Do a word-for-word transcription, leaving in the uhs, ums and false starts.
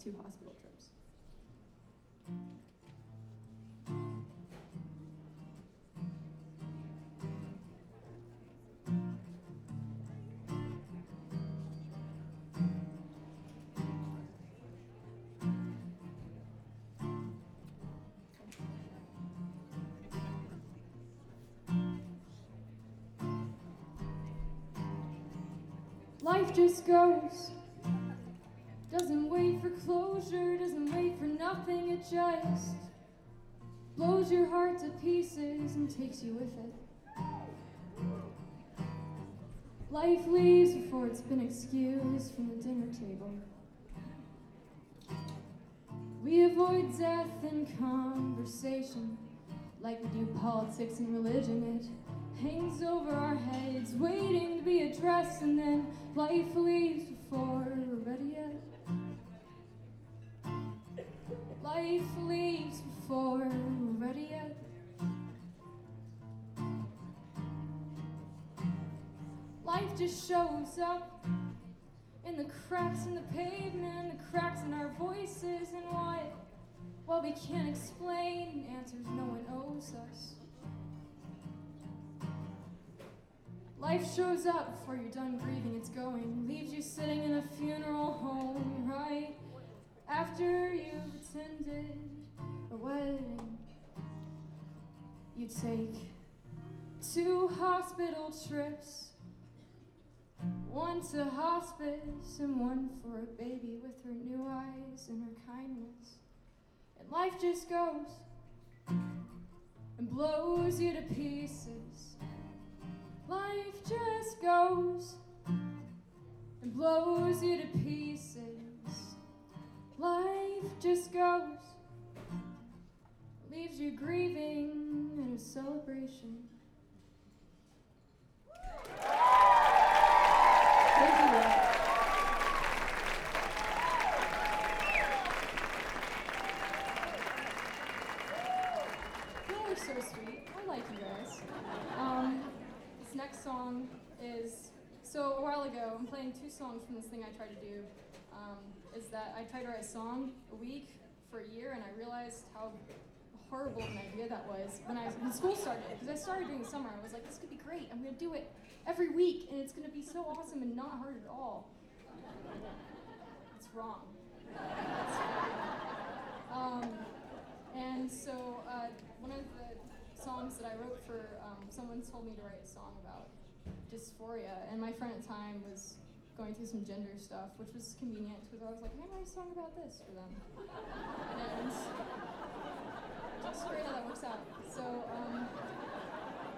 two hospital trips. Life just goes, doesn't wait for closure, doesn't wait for nothing, it just blows your heart to pieces and takes you with it. Life leaves before it's been excused from the dinner table. We avoid death and conversation like we do politics and religion. It hangs over our heads, waiting to be addressed, and then life leaves before we're ready yet. Life leaves before we're ready yet. Life just shows up in the cracks in the pavement, the cracks in our voices, and what, well, we can't explain, answers no one owes us. Life shows up before you're done grieving, it's going, leaves you sitting in a funeral home right after you've attended a wedding. You take two hospital trips, one to hospice and one for a baby with her new eyes and her kindness. And life just goes and blows you to pieces. Life just goes and blows you to pieces. Life just goes, leaves you grieving in a celebration. Thank you. You are so sweet. I like you guys. Um, this next song is, so a while ago, I'm playing two songs from this thing I tried to do, um, is that I tried to write a song a week for a year, and I realized how horrible of an idea that was when I when school started, because I started during the summer. I was like, this could be great. I'm going to do it every week, and it's going to be so awesome and not hard at all. It's wrong. um, and so uh, one of the songs that I wrote for, um, someone told me to write a song about dysphoria, and my friend at the time was going through some gender stuff, which was convenient, because I was like, maybe write a song about this for them.